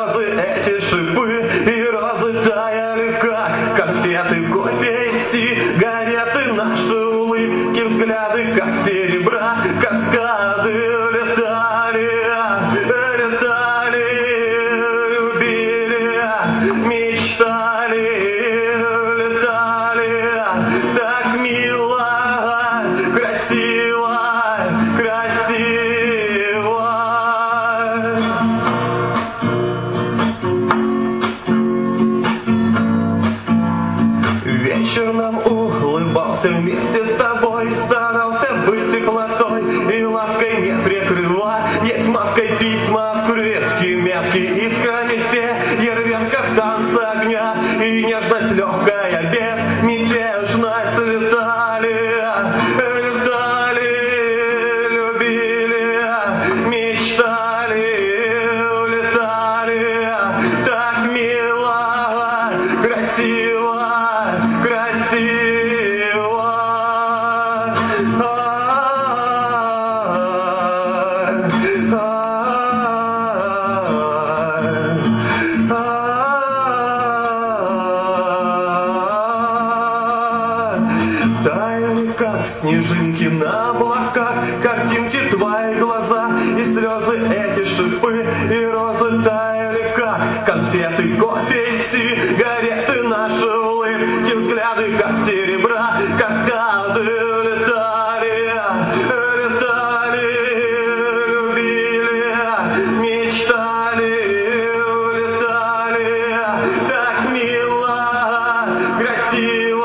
слезы, эти шипы и розы таяли, как конфеты, кофе и сигареты. Наши улыбки, взгляды, как серебра, каскады летали, летали, любили, мечтали, летали, так мило, красиво, красиво. Вечер нам улыбался вместе с тобой, старался быть теплотой и лаской не прикрывая. Есть маской письма, открытки, метки, искрами фейерверк, как танцы огня и нежность легкая, безмятежность. Летали, летали, любили, мечтали, летали, так мило, красиво, красиво. Таяли, как снежинки на облаках, картинки твои глаза и слезы, эти шипы и розы таяли, как конфеты, кофе и сигареты. Наши улыбки, взгляды, как серебра, каскады летали, летали, любили, мечтали, летали, так мило, красиво.